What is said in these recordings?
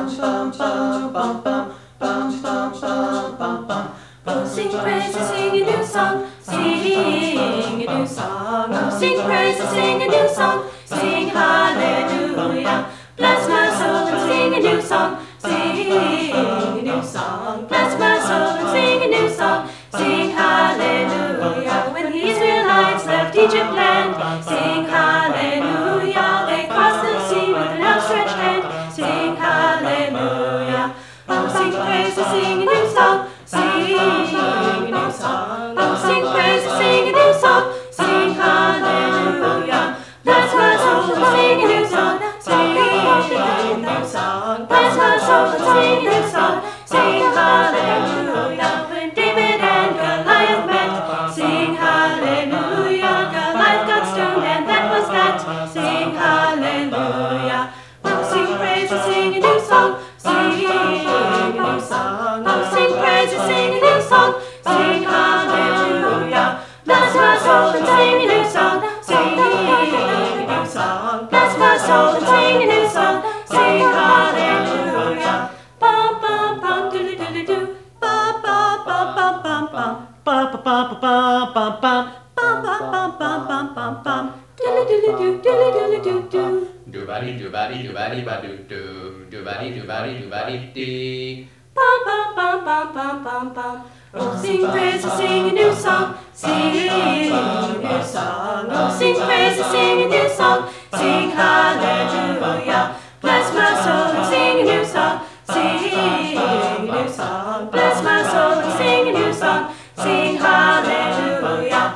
Oh, sing praises, sing a new song, sing a new song. Oh, sing praises, sing a new song, sing hallelujah. Bless my soul and sing a new song, sing a new song. Bless my soul and sing a new song, sing hallelujah. When the Israelites left Egypt land, sing hallelujah. They crossed the sea with an outstretched hand, sing hallelujah. Oh, sing praises, sing a new song, sing a new song. Oh, sing praises, sing a new song, sing hallelujah. Bless my soul and sing a new song, sing a new song. Bless my soul and sing a new song, sing hallelujah. When David and Goliath met, sing hallelujah. Goliath got stoned and that was that, sing hallelujah. Oh, sing praises, sing a new song, sing a new song. Oh, sing praises, sing a new song, sing hallelujah. Bless my soul and sing a new song, sing a new song. Bless my soul and sing a new song, sing hallelujah. Bum bum bum doodly doodly doo, bum bum bum bum bum bum, bum bum bum bum bum bum, bum bum bum bum bum bum bum, doodly doodly doo, doodly doodly doo doo. Doobady doobady doobady ba doo doo, doobady doobady doobady dee. Bum bum bum bum bum bum bum. Oh, sing praises, sing a new song, sing a new song. Oh, sing praises, sing a new song, sing hallelujah. Bless my soul and sing a new song, sing a new song. Bless my soul and sing a new song, sing hallelujah.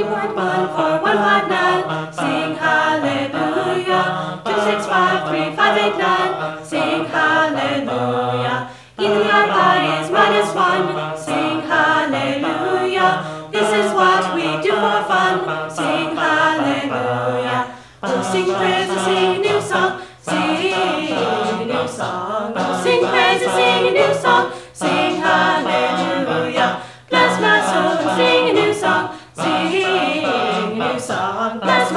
3.14159, sing hallelujah. 2653589, sing hallelujah. EPRI is -1, sing hallelujah. This is what we do for fun, sing hallelujah. Oh, sing praises, sing a new song, sing a new song. Oh, sing praises, sing a new song, sing hallelujah. Bless my soul and sing a new song, sing a new song. Bless